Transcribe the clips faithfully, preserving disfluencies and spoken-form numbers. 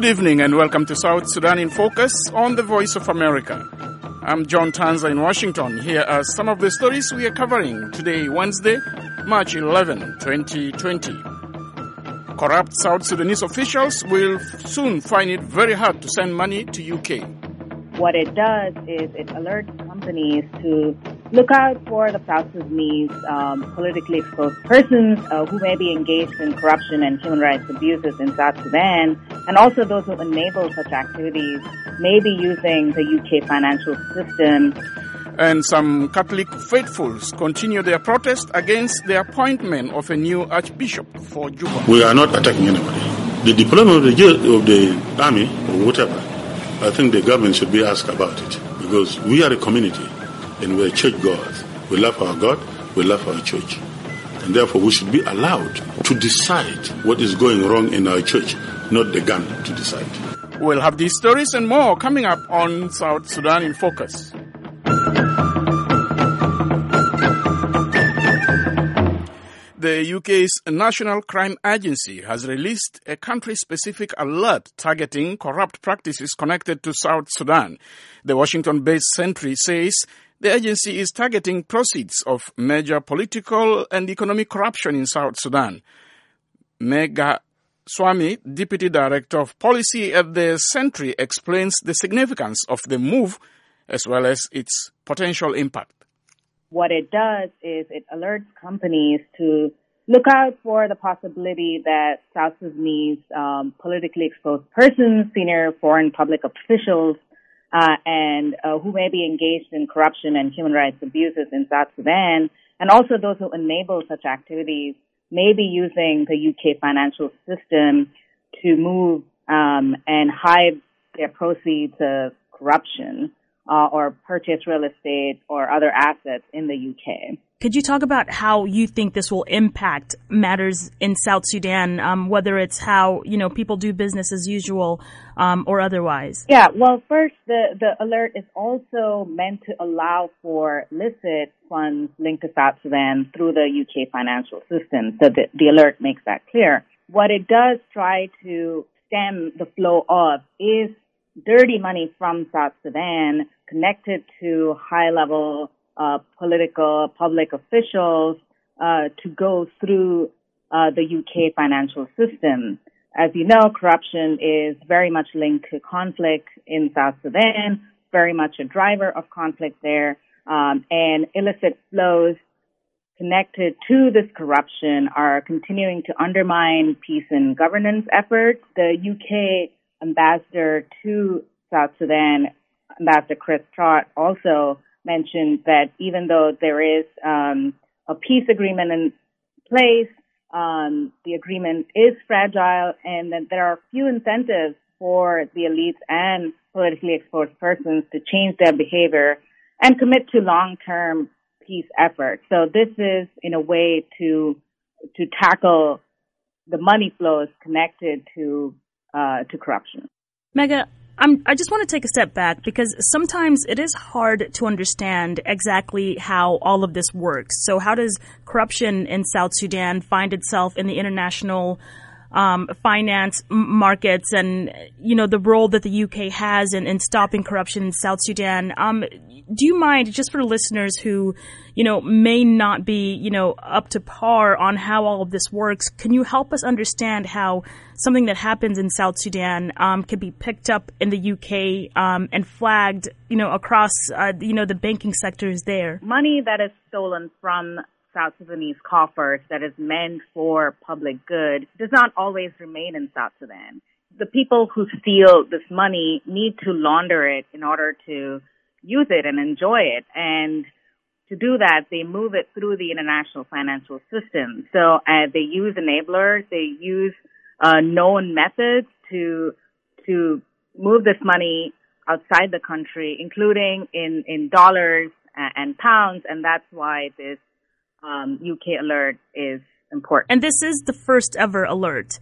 Good evening and welcome to South Sudan in Focus on the Voice of America. I'm John Tanza in Washington. Here are some of the stories we are covering today, Wednesday, March eleventh, twenty twenty. Corrupt South Sudanese officials will soon find it very hard to send money to U K. What it does is it alerts companies to look out for the South Sudanese um, politically exposed persons uh, who may be engaged in corruption and human rights abuses in South Sudan, and also those who enable such activities may be using the U K financial system. And some Catholic faithfuls continue their protest against the appointment of a new archbishop for Juba. We are not attacking anybody. The deployment of the, of the army or whatever, I think the government should be asked about it, because we are a community and we are church goers. We love our God, we love our church. And therefore we should be allowed to decide what is going wrong in our church, not the gun to decide. We'll have these stories and more coming up on South Sudan in Focus. The U K's National Crime Agency has released a country-specific alert targeting corrupt practices connected to South Sudan. The Washington-based Sentry says the agency is targeting proceeds of major political and economic corruption in South Sudan. Megha Swamy, Deputy Director of Policy at the Sentry, explains the significance of the move as well as its potential impact. What it does is it alerts companies to look out for the possibility that South Sudanese um, politically exposed persons, senior foreign public officials, uh, and uh, who may be engaged in corruption and human rights abuses in South Sudan, and also those who enable such activities, may be using the U K financial system to move um, and hide their proceeds of corruption. Uh, or purchase real estate or other assets in the U K. Could you talk about how you think this will impact matters in South Sudan, um, whether it's how, you know, people do business as usual um, or otherwise? Yeah, well, first, the, the alert is also meant to allow for illicit funds linked to South Sudan through the U K financial system. So the, the alert makes that clear. What it does try to stem the flow of is dirty money from South Sudan connected to high-level uh, political public officials uh, to go through uh, the U K financial system. As you know, corruption is very much linked to conflict in South Sudan, very much a driver of conflict there, um, and illicit flows connected to this corruption are continuing to undermine peace and governance efforts. The U K ambassador to South Sudan, Ambassador Chris Trott, also mentioned that even though there is um, a peace agreement in place, um, the agreement is fragile and that there are few incentives for the elites and politically exposed persons to change their behavior and commit to long-term peace efforts. So this is, in a way, to to tackle the money flows connected to Uh, to corruption. Megha, I'm, I just want to take a step back because sometimes it is hard to understand exactly how all of this works. So how does corruption in South Sudan find itself in the international um, finance markets and, you know, the role that the U K has in, in stopping corruption in South Sudan? Um, do you mind, just for listeners who, you know, may not be, you know, up to par on how all of this works, can you help us understand how something that happens in South Sudan um, can be picked up in the U K um, and flagged, you know, across, uh, you know, the banking sectors there? Money that is stolen from South Sudanese coffers that is meant for public good does not always remain in South Sudan. The people who steal this money need to launder it in order to use it and enjoy it. And to do that, they move it through the international financial system. So uh, they use enablers, they use uh, known methods to to move this money outside the country, including in, in dollars and pounds, and that's why this um, U K alert is important. And this is the first ever alert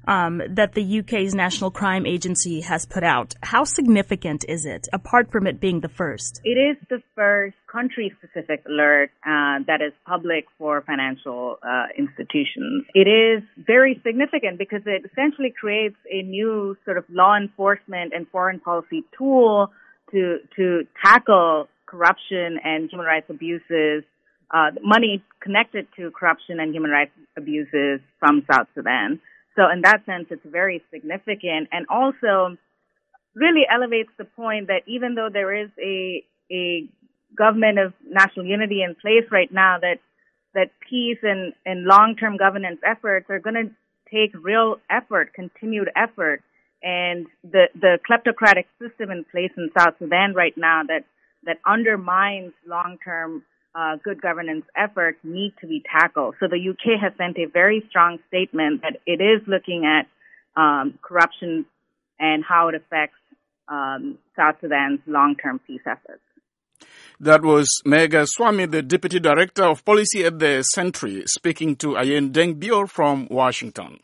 um, that the U K's National Crime Agency has put out. How significant is it, apart from it being the first? It is the first country-specific alert uh, that is public for financial uh, institutions. It is very significant because it essentially creates a new sort of law enforcement and foreign policy tool to to tackle corruption and human rights abuses, uh, money connected to corruption and human rights abuses from South Sudan. So in that sense, it's very significant, and also really elevates the point that even though there is a a government of national unity in place right now, that that peace and, and long-term governance efforts are going to take real effort, continued effort. And the, the kleptocratic system in place in South Sudan right now that, that undermines long-term uh, good governance efforts need to be tackled. So the U K has sent a very strong statement that it is looking at um, corruption and how it affects um, South Sudan's long-term peace efforts. That was Megha Swamy, the Deputy Director of Policy at the Sentry, speaking to Ayen Deng-Bior from Washington.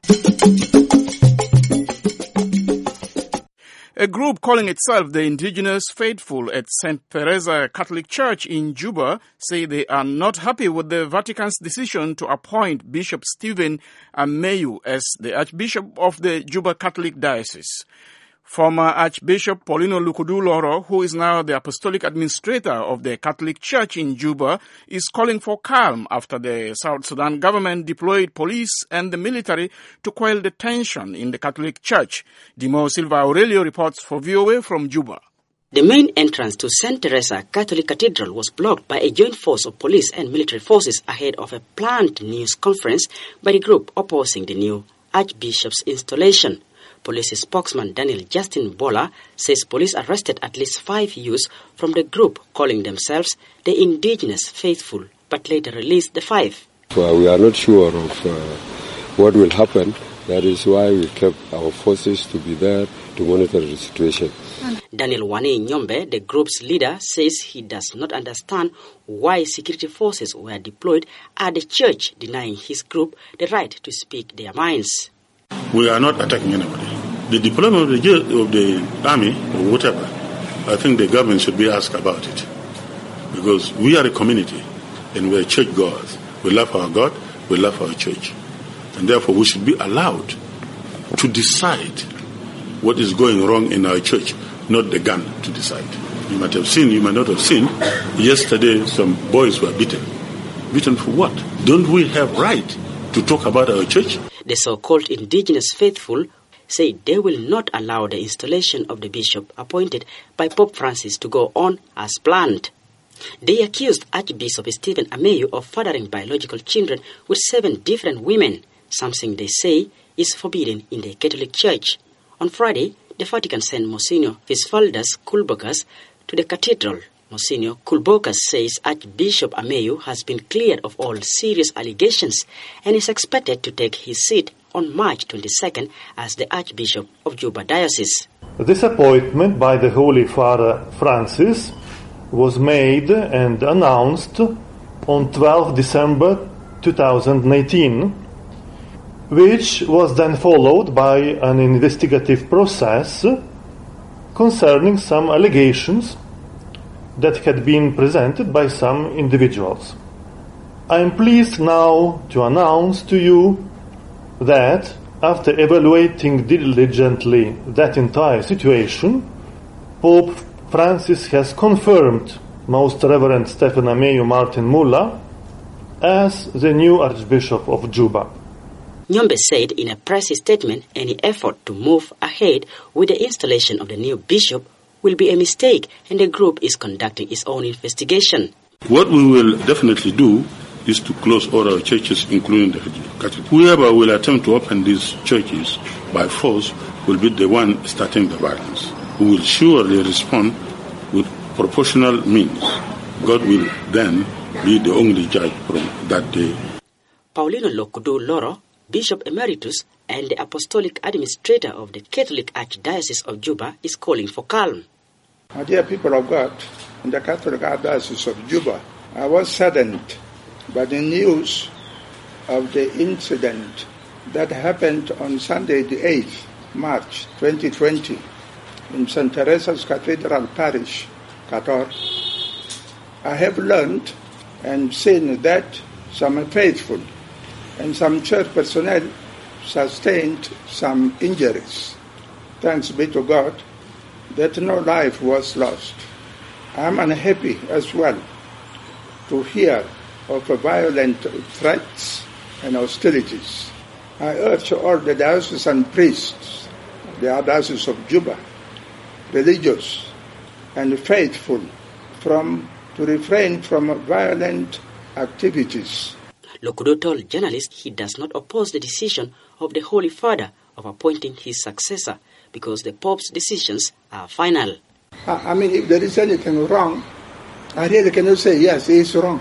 A group calling itself the Indigenous Faithful at Saint Teresa Catholic Church in Juba say they are not happy with the Vatican's decision to appoint Bishop Stephen Ameyu as the Archbishop of the Juba Catholic Diocese. Former Archbishop Paulino Lukudu Loro, who is now the Apostolic Administrator of the Catholic Church in Juba, is calling for calm after the South Sudan government deployed police and the military to quell the tension in the Catholic Church. Dimo Silva Aurelio reports for V O A from Juba. The main entrance to Saint Teresa Catholic Cathedral was blocked by a joint force of police and military forces ahead of a planned news conference by the group opposing the new Archbishop's installation. Police spokesman Daniel Justin Bola says police arrested at least five youths from the group calling themselves the Indigenous Faithful, but later released the five. Well, we are not sure of uh, what will happen. That is why we kept our forces to be there to monitor the situation. Daniel Wani Nyombe, the group's leader, says he does not understand why security forces were deployed at the church, denying his group the right to speak their minds. We are not attacking anybody. The deployment of the, of the army or whatever, I think the government should be asked about it. Because we are a community and we are church goers. We love our God, we love our church. And therefore we should be allowed to decide what is going wrong in our church, not the gun to decide. You might have seen, you might not have seen, yesterday some boys were beaten. Beaten for what? Don't we have right to talk about our church? The so-called Indigenous Faithful say they will not allow the installation of the bishop appointed by Pope Francis to go on as planned. They accused Archbishop Stephen Ameyu of fathering biological children with seven different women, something they say is forbidden in the Catholic Church. On Friday, the Vatican sent Monsignor Visvaldas Kulbokas to the cathedral. Monsignor Kulbokas says Archbishop Ameyu has been cleared of all serious allegations and is expected to take his seat on March twenty-second as the Archbishop of Juba Diocese. This appointment by the Holy Father Francis was made and announced on twelfth of December two thousand eighteen, which was then followed by an investigative process concerning some allegations that had been presented by some individuals. I am pleased now to announce to you that after evaluating diligently that entire situation, Pope Francis has confirmed Most Reverend Stephen Ameyu Martin Mulla as the new Archbishop of Juba. Nyombe said in a press statement any effort to move ahead with the installation of the new bishop will be a mistake, and the group is conducting its own investigation. What we will definitely do is to close all our churches, including the Catholic. Whoever will attempt to open these churches by force will be the one starting the violence. We will surely respond with proportional means. God will then be the only judge from that day. Paulino Lukudu Loro, Bishop Emeritus and the Apostolic Administrator of the Catholic Archdiocese of Juba, is calling for calm. My dear people of God, in the Catholic Archdiocese of Juba, I was saddened by the news of the incident that happened on Sunday the eighth of March twenty twenty in Saint Teresa's Cathedral Parish, Qatar, I have learned and seen that some faithful and some church personnel sustained some injuries. Thanks be to God that no life was lost. I am unhappy as well to hear of violent threats and hostilities. I urge all the diocesan priests, the Diocese of Juba, religious and faithful, from to refrain from violent activities. Lokudo told journalists he does not oppose the decision of the Holy Father of appointing his successor because the Pope's decisions are final. I mean, if there is anything wrong, I really cannot say, yes, he is wrong.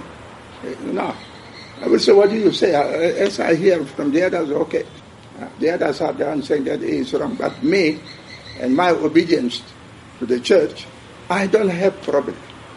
No. I will say, what do you say? As I hear from the others, okay. The others are the ones saying that he is wrong. But me and my obedience to the church, I don't have problem.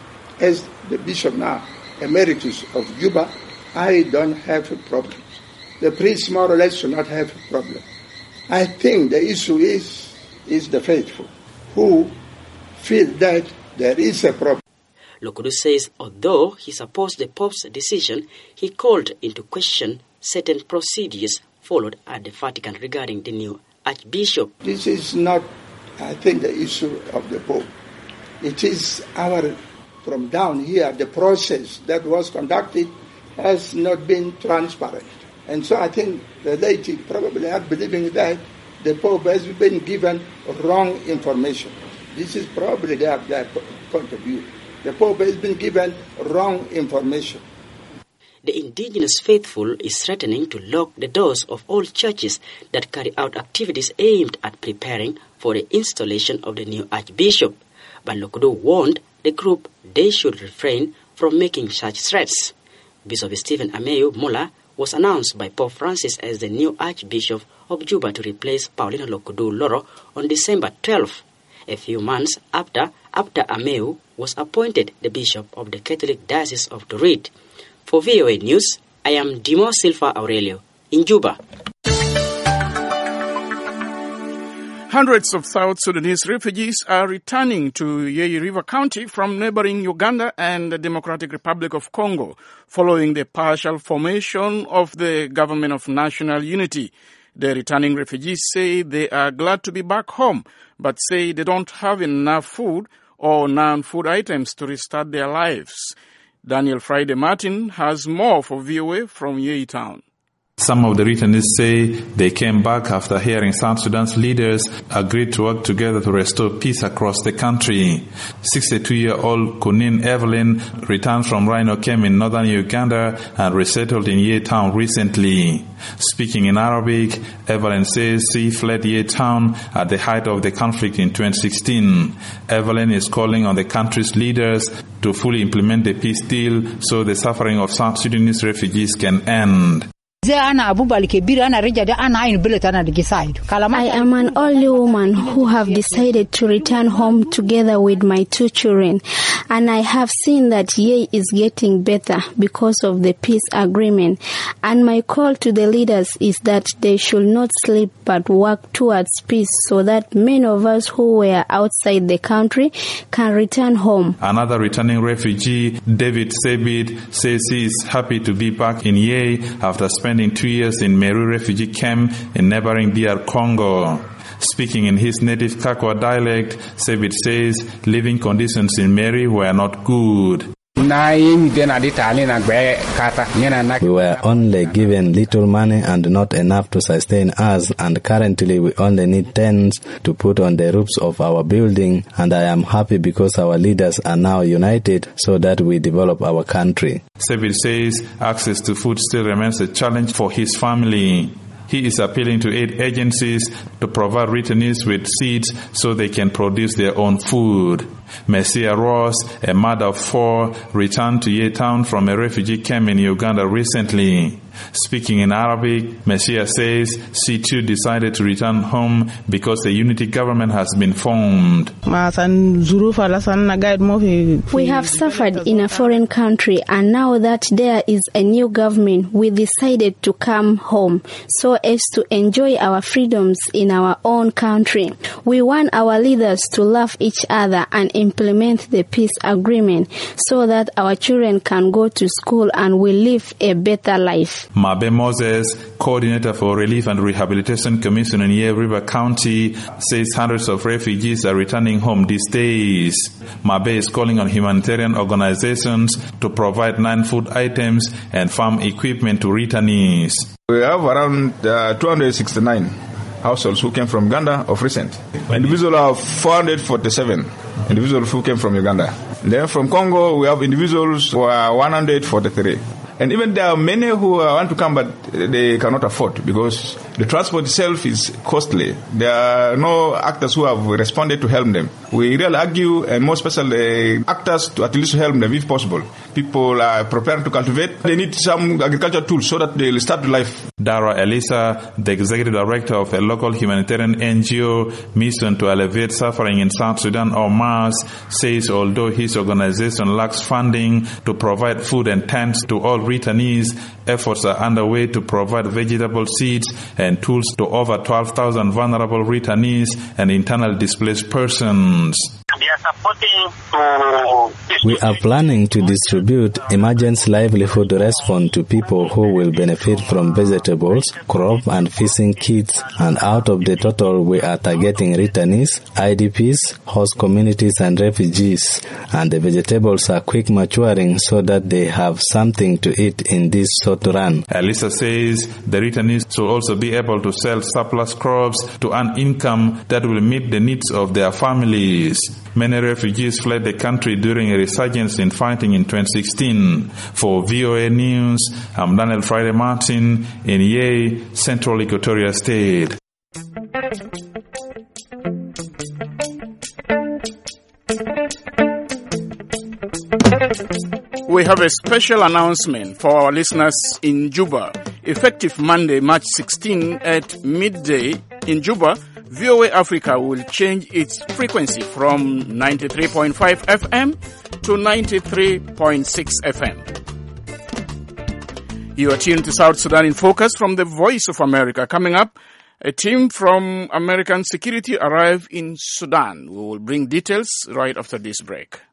As the bishop now, emeritus of Juba, I don't have a problem. The priests more or less should not have a problem. I think the issue is, is the faithful who feel that there is a problem. Lokudo says although he supports the Pope's decision, he called into question certain procedures followed at the Vatican regarding the new Archbishop. This is not, I think, the issue of the Pope. It is our, from down here, the process that was conducted has not been transparent. And so I think the laity probably are believing that the Pope has been given wrong information. This is probably their, their point of view. The Pope has been given wrong information. The indigenous faithful is threatening to lock the doors of all churches that carry out activities aimed at preparing for the installation of the new Archbishop. But Lokudo warned the group they should refrain from making such threats. Bishop Stephen Ameyu Mola was announced by Pope Francis as the new Archbishop of Juba to replace Paulina Lokudo Loro on December twelfth, a few months after after Ameyu was appointed the Bishop of the Catholic Diocese of Dorit. For V O A News, I am Dimo Silva Aurelio in Juba. Hundreds of South Sudanese refugees are returning to Yei River County from neighboring Uganda and the Democratic Republic of Congo following the partial formation of the Government of National Unity. The returning refugees say they are glad to be back home, but say they don't have enough food or non-food items to restart their lives. Daniel Friday Martin has more for V O A from Yei Town. Some of the returnees say they came back after hearing South Sudan's leaders agreed to work together to restore peace across the country. sixty-two-year-old Kunin Evelyn returned from Rhino Camp in northern Uganda and resettled in Yei Town recently. Speaking in Arabic, Evelyn says she fled Yei Town at the height of the conflict in twenty sixteen. Evelyn is calling on the country's leaders to fully implement the peace deal so the suffering of South Sudanese refugees can end. I am an only woman who have decided to return home together with my two children, and I have seen that Yei is getting better because of the peace agreement, and my call to the leaders is that they should not sleep but work towards peace so that many of us who were outside the country can return home. Another returning refugee, David Sebit, says he is happy to be back in Yei after spending Spending two years in Meru refugee camp in neighboring D R Congo. Speaking in his native Kakwa dialect, Sebit says living conditions in Meru were not good. We were only given little money and not enough to sustain us, and currently we only need tents to put on the roofs of our building, and I am happy because our leaders are now united so that we develop our country. Sebit says access to food still remains a challenge for his family. He is appealing to aid agencies to provide returnees with seeds so they can produce their own food. Messiah Ross, a mother of four, returned to Yei Town from a refugee camp in Uganda recently. Speaking in Arabic, Messiah says she too decided to return home because a unity government has been formed. We have suffered in a foreign country, and now that there is a new government, we decided to come home so as to enjoy our freedoms in our own country. We want our leaders to love each other and implement the peace agreement so that our children can go to school and will live a better life. Mabe Moses, coordinator for Relief and Rehabilitation Commission in Yei River County, says hundreds of refugees are returning home these days. Mabe is calling on humanitarian organizations to provide non-food items and farm equipment to returnees. We have around uh, two hundred sixty-nine households who came from Uganda of recent. Individuals are four hundred forty-seven individuals who came from Uganda. Then from Congo, we have individuals who are one hundred forty-three. And even there are many who want to come, but they cannot afford because the transport itself is costly. There are no actors who have responded to help them. We really argue, and more especially actors, to at least help them if possible. People are prepared to cultivate. They need some agricultural tools so that they'll start life. Dara Elisa, the executive director of a local humanitarian N G O, Mission to Alleviate Suffering in South Sudan, or MAS, says although his organization lacks funding to provide food and tents to all returnees, efforts are underway to provide vegetable seeds and tools to over twelve thousand vulnerable returnees and internally displaced persons. We are planning to distribute emergency livelihood response to people who will benefit from vegetables, crop and fishing kits, and out of the total we are targeting returnees, I D Ps, host communities and refugees, and the vegetables are quick maturing so that they have something to eat in this short run. Elisa says the returnees will also be able to sell surplus crops to earn income that will meet the needs of their families. Many refugees fled the country during a resurgence in fighting in twenty sixteen. For V O A News, I'm Daniel Friday Martin in Yei, Central Equatoria State. We have a special announcement for our listeners in Juba. Effective Monday, March sixteenth at midday in Juba, V O A Africa will change its frequency from ninety-three point five F M to ninety-three point six F M. You are tuned to South Sudan in Focus from the Voice of America. Coming up, a team from American Security arrived in Sudan. We will bring details right after this break.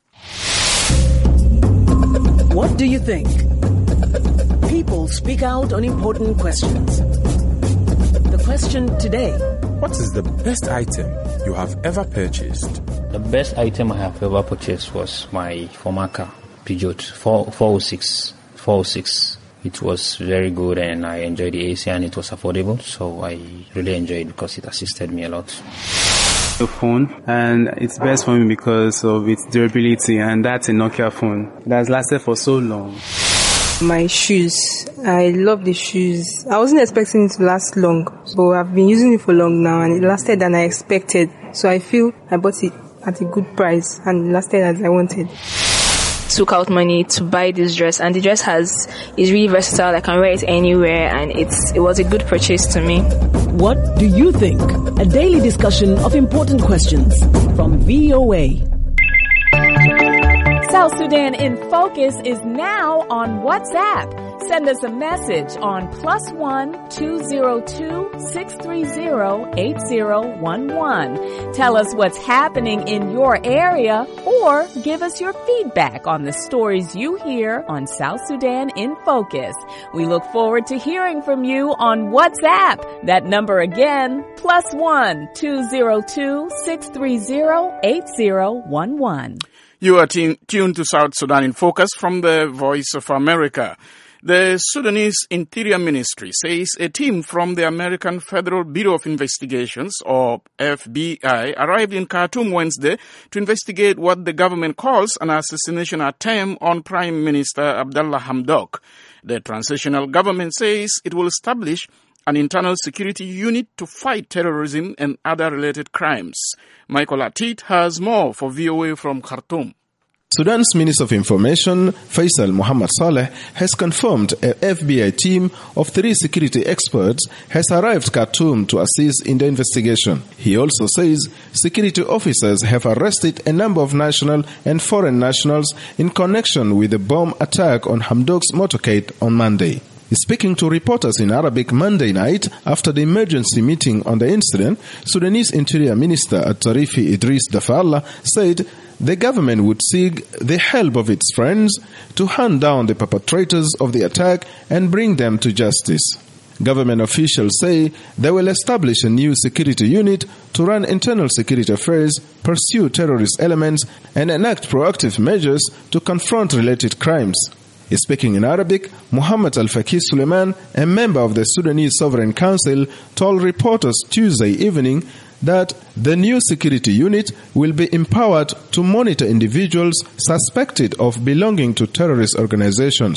What do you think? People speak out on important questions. The question today: what is the best item you have ever purchased? The best item I have ever purchased was my former car, Peugeot four oh six. four oh six. It was very good and I enjoyed the A C and it was affordable, so I really enjoyed it because it assisted me a lot. A phone, and it's best for me because of its durability, and that's a Nokia phone that has lasted for so long. My shoes. I love the shoes. I wasn't expecting it to last long, but I've been using it for long now and it lasted than I expected. So I feel I bought it at a good price and it lasted as I wanted. Took out money to buy this dress, and the dress has is really versatile. I can wear it anywhere, and it's it was a good purchase to me. What do you think? A daily discussion of important questions from V O A. South Sudan in Focus is now on WhatsApp. Send us a message on plus one two zero two six three zero eight zero one one. Tell us what's happening in your area or give us your feedback on the stories you hear on South Sudan in Focus. We look forward to hearing from you on WhatsApp. That number again, plus one two zero two six three zero eight zero one one. You are t- tuned to South Sudan in Focus from the Voice of America. The Sudanese Interior Ministry says a team from the American Federal Bureau of Investigations, or F B I, arrived in Khartoum Wednesday to investigate what the government calls an assassination attempt on Prime Minister Abdallah Hamdok. The transitional government says it will establish an internal security unit to fight terrorism and other related crimes. Michael Atit has more for V O A from Khartoum. Sudan's Minister of Information, Faisal Muhammad Saleh, has confirmed a F B I team of three security experts has arrived Khartoum to assist in the investigation. He also says security officers have arrested a number of national and foreign nationals in connection with the bomb attack on Hamdok's motorcade on Monday. Speaking to reporters in Arabic Monday night after the emergency meeting on the incident, Sudanese Interior Minister At-Tarifi Idris Dafalla said the government would seek the help of its friends to hunt down the perpetrators of the attack and bring them to justice. Government officials say they will establish a new security unit to run internal security affairs, pursue terrorist elements, and enact proactive measures to confront related crimes. Speaking in Arabic, Muhammad Al-Fakih Suleiman, a member of the Sudanese Sovereign Council, told reporters Tuesday evening that the new security unit will be empowered to monitor individuals suspected of belonging to terrorist organizations.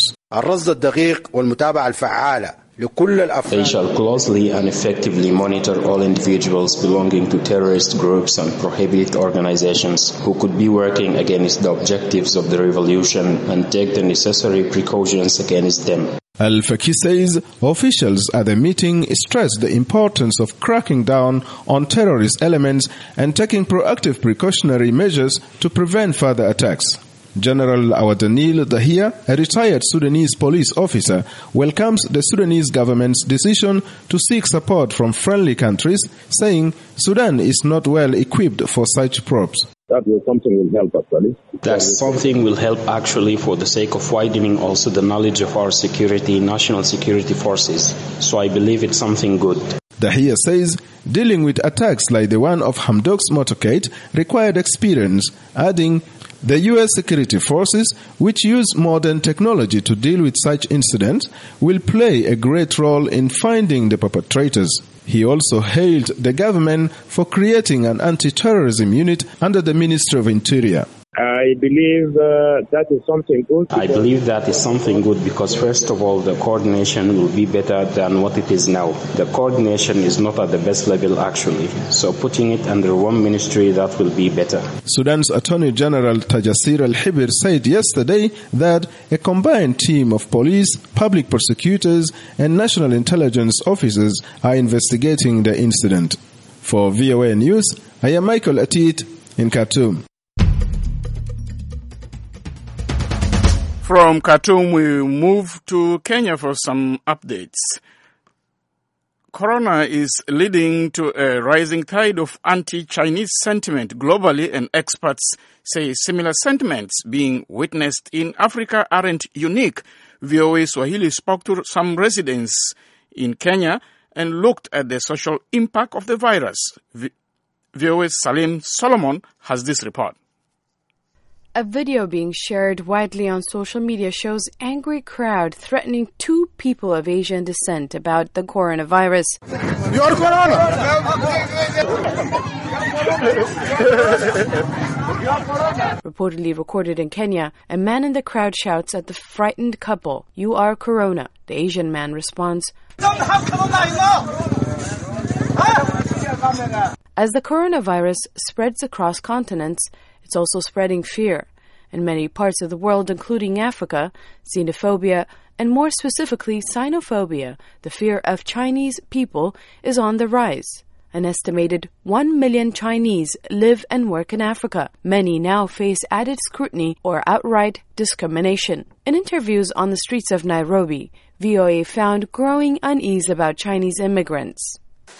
They shall closely and effectively monitor all individuals belonging to terrorist groups and prohibited organizations who could be working against the objectives of the revolution and take the necessary precautions against them. Al-Fakih says officials at the meeting stressed the importance of cracking down on terrorist elements and taking proactive precautionary measures to prevent further attacks. General Awadanil Dahia, a retired Sudanese police officer, welcomes the Sudanese government's decision to seek support from friendly countries, saying Sudan is not well equipped for such probes. That will something will help actually. That something will help actually for the sake of widening also the knowledge of our security, national security forces. So I believe it's something good. Dahia says dealing with attacks like the one of Hamdok's motorcade required experience, adding the U S security forces, which use modern technology to deal with such incidents, will play a great role in finding the perpetrators. He also hailed the government for creating an anti-terrorism unit under the Ministry of Interior. I believe uh, that is something good. I believe that is something good because, first of all, the coordination will be better than what it is now. The coordination is not at the best level, actually. So putting it under one ministry, that will be better. Sudan's Attorney General Tajasir Al-Hibir said yesterday that a combined team of police, public prosecutors, and national intelligence officers are investigating the incident. For V O A News, I am Michael Atit in Khartoum. From Khartoum, we move to Kenya for some updates. Corona is leading to a rising tide of anti-Chinese sentiment globally, and experts say similar sentiments being witnessed in Africa aren't unique. V O A Swahili spoke to some residents in Kenya and looked at the social impact of the virus. V O A's Salim Solomon has this report. A video being shared widely on social media shows angry crowd threatening two people of Asian descent about the coronavirus. Your corona! Reportedly recorded in Kenya, a man in the crowd shouts at the frightened couple, "You are corona." The Asian man responds, as the coronavirus spreads across continents, it's also spreading fear. In many parts of the world, including Africa, xenophobia, and more specifically xenophobia, the fear of Chinese people, is on the rise. An estimated one million Chinese live and work in Africa. Many now face added scrutiny or outright discrimination. In interviews on the streets of Nairobi, V O A found growing unease about Chinese immigrants.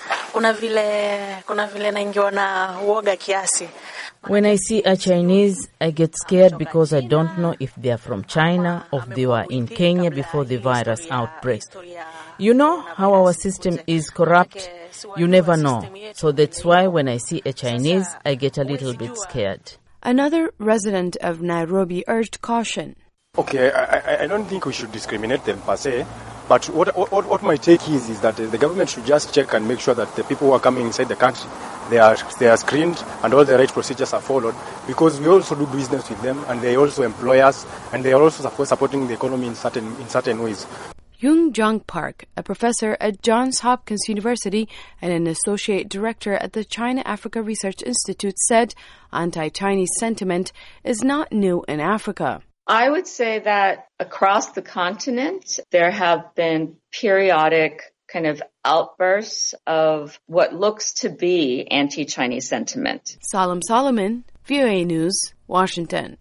When I see a Chinese, I get scared because I don't know if they are from China or if they were in Kenya before the virus outbreak. You know how our system is corrupt? You never know. So that's why when I see a Chinese, I get a little bit scared. Another resident of Nairobi urged caution. Okay, I, I don't think we should discriminate them per se. But what, what, what my take is, is that the government should just check and make sure that the people who are coming inside the country, they are they are screened and all the right procedures are followed, because we also do business with them and they also employ us and they are also supporting the economy in certain in certain ways. Yoon Jung Park, a professor at Johns Hopkins University and an associate director at the China-Africa Research Institute, said anti-Chinese sentiment is not new in Africa. I would say that across the continent, there have been periodic kind of outbursts of what looks to be anti-Chinese sentiment. Salam Solomon, V O A News, Washington.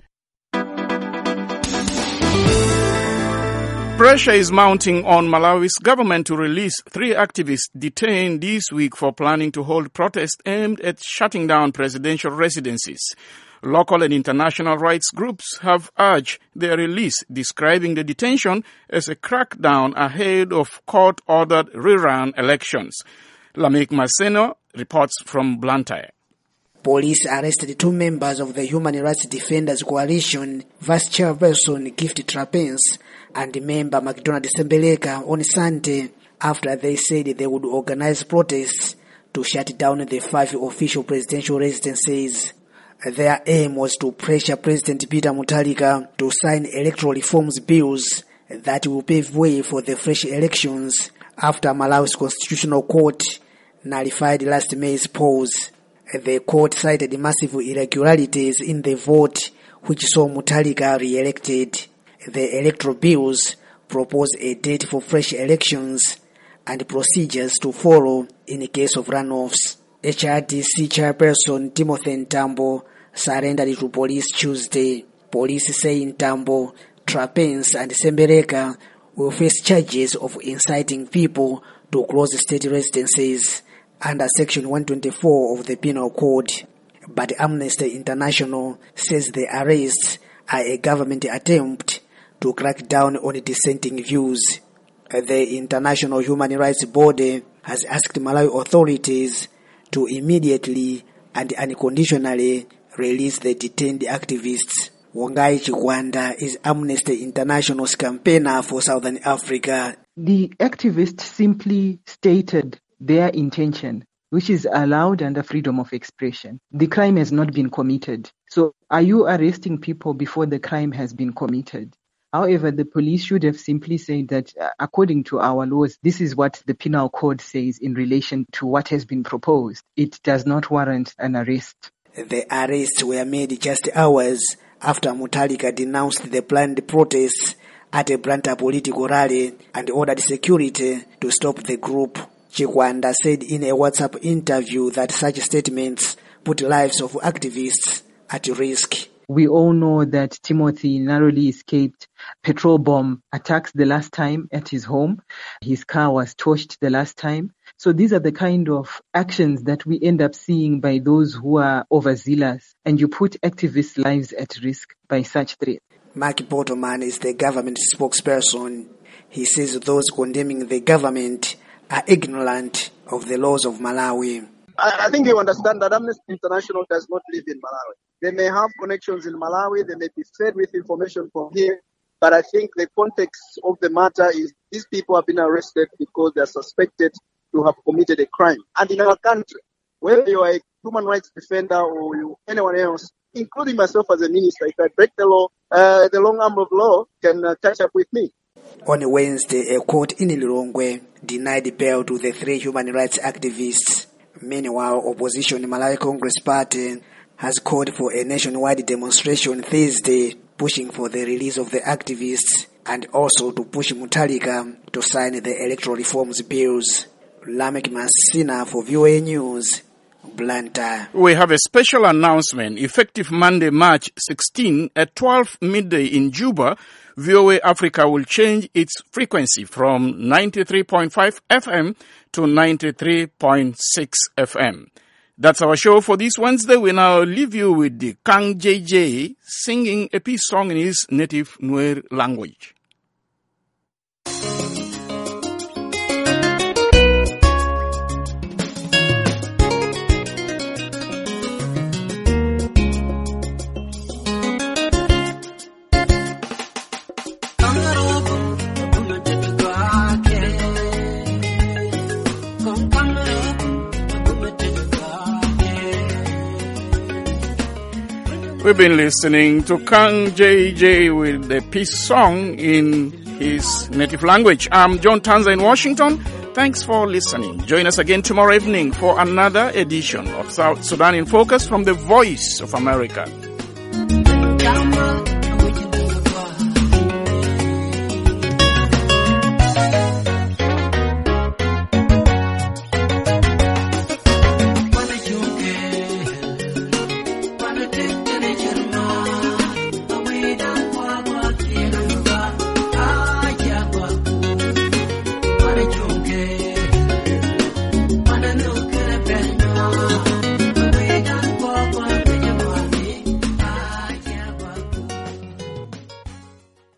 Pressure is mounting on Malawi's government to release three activists detained this week for planning to hold protests aimed at shutting down presidential residencies. Local and international rights groups have urged their release, describing the detention as a crackdown ahead of court-ordered rerun elections. Lamek Maseno reports from Blantyre. Police arrested two members of the Human Rights Defenders Coalition, Vice Chairperson Gift Trapens and member McDonald Sembeleka, on Sunday after they said they would organize protests to shut down the five official presidential residencies. Their aim was to pressure President Peter Mutharika to sign electoral reforms bills that will pave way for the fresh elections after Malawi's Constitutional Court nullified last May's polls. The court cited massive irregularities in the vote which saw Mutharika re-elected. The electoral bills propose a date for fresh elections and procedures to follow in case of runoffs. H R D C chairperson Timothy Ntambo surrendered to police Tuesday. Police say Ntambo, Trapens and Sembeleka will face charges of inciting people to close state residences under Section one twenty-four of the Penal Code. But Amnesty International says the arrests are a government attempt to crack down on dissenting views. The International Human Rights Body has asked Malawi authorities to immediately and unconditionally release the detained activists. Wangai Chikwanda is Amnesty International's campaigner for Southern Africa. The activists simply stated their intention, which is allowed under freedom of expression. The crime has not been committed. So are you arresting people before the crime has been committed? However, the police should have simply said that uh, according to our laws, this is what the Penal Code says in relation to what has been proposed. It does not warrant an arrest. The arrests were made just hours after Mutharika denounced the planned protests at a Blantyre political rally and ordered security to stop the group. Chikwanda said in a WhatsApp interview that such statements put lives of activists at risk. We all know that Timothy narrowly escaped petrol bomb attacks the last time at his home. His car was torched the last time. So these are the kind of actions that we end up seeing by those who are overzealous, and you put activists' lives at risk by such threats. Mark Bottleman is the government spokesperson. He says those condemning the government are ignorant of the laws of Malawi. I think you understand that Amnesty International does not live in Malawi. They may have connections in Malawi, they may be fed with information from here, but I think the context of the matter is these people have been arrested because they are suspected to have committed a crime. And in our country, whether you are a human rights defender or you, anyone else, including myself as a minister, if I break the law, uh, the long arm of law can uh, catch up with me. On Wednesday, a court in Lilongwe denied bail to the three human rights activists. Meanwhile, opposition Malawi Congress Party has called for a nationwide demonstration Thursday, pushing for the release of the activists and also to push Mutharika to sign the electoral reforms bills. Lamek Masina for V O A News, Blantyre. We have a special announcement. Effective Monday, March sixteenth at twelve midday in Juba, V O A Africa will change its frequency from ninety-three point five F M to ninety-three point six F M. That's our show for this Wednesday. We now leave you with the Kang J J singing a peace song in his native Nuer language. We've been listening to Kang J J with the peace song in his native language. I'm John Tanza in Washington. Thanks for listening. Join us again tomorrow evening for another edition of South Sudan in Focus from the Voice of America.